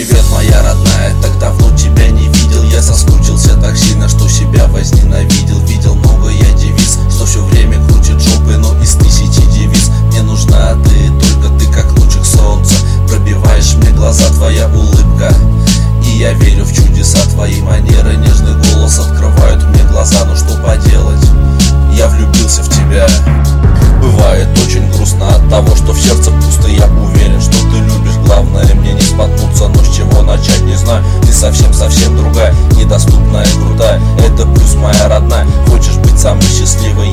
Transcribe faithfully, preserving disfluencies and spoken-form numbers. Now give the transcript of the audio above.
Привет, моя родная, так давно тебя не видел. Я соскучился так сильно, что себя возненавидел. Видел много я девиц, что все время крутит жопы, но из тысячи девиц мне нужна ты, только ты как лучик солнца. Пробиваешь мне глаза, твоя улыбка, и я верю в чудеса. Твои манеры, нежный голос открывают мне глаза. Ну что поделать, я влюбился в тебя. Бывает очень грустно от того, что в сердце пусто. Я уверен, что ты любишь, главное мне не споткнуться. Но с чего начать не знаю, ты совсем-совсем другая, недоступная, крутая. Это плюс, моя родная. Хочешь быть самой счастливой,